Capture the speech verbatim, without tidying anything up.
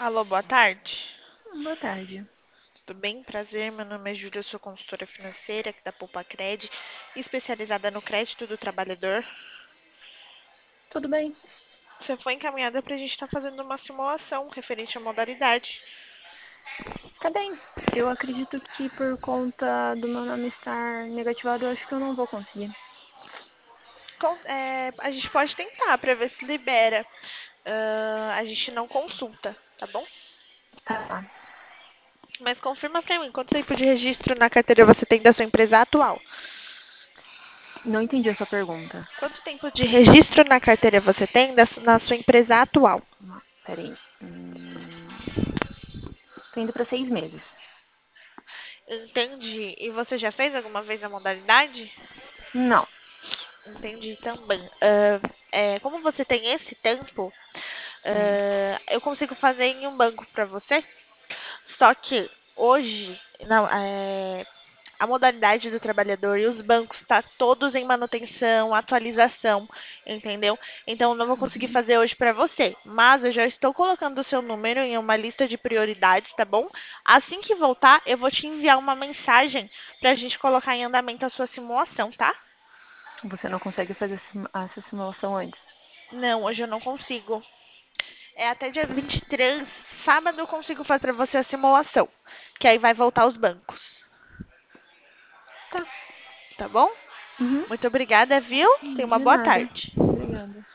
Alô, boa tarde. Boa tarde. Tudo bem? Prazer, meu nome é Júlia, eu sou consultora financeira aqui da Poupa Cred, especializada no crédito do trabalhador. Tudo bem? Você foi encaminhada para a gente estar fazendo uma simulação referente à modalidade. Tá bem. Eu acredito que por conta do meu nome estar negativado, eu acho que eu não vou conseguir. Com- é, a gente pode tentar para ver se libera. Ah, a gente não consulta, tá bom? Tá. Mas confirma para mim, quanto tempo de registro na carteira você tem da sua empresa atual? Não entendi a sua pergunta. Quanto tempo de registro na carteira você tem da su- na sua empresa atual? Não, peraí. Hum, tô indo pra seis meses. Entendi. E você já fez alguma vez a modalidade? Não. Entendi também. Ah, é, como você tem esse tempo, Hum. ah, eu consigo fazer em um banco para você. Só que hoje, não, é, a modalidade do trabalhador e os bancos está todos em manutenção, atualização, entendeu? Então eu não vou conseguir Uhum. fazer hoje para você, mas eu já estou colocando o seu número em uma lista de prioridades, tá bom? Assim que voltar, eu vou te enviar uma mensagem para a gente colocar em andamento a sua simulação, tá? Você não consegue fazer sim- essa simulação antes. Não, hoje eu não consigo. É até dia vinte e três, sábado eu consigo fazer para você a simulação, que aí vai voltar os bancos, Tá. tá bom? Uhum. Muito obrigada, viu? Tenha uma De boa nada. tarde. Obrigada.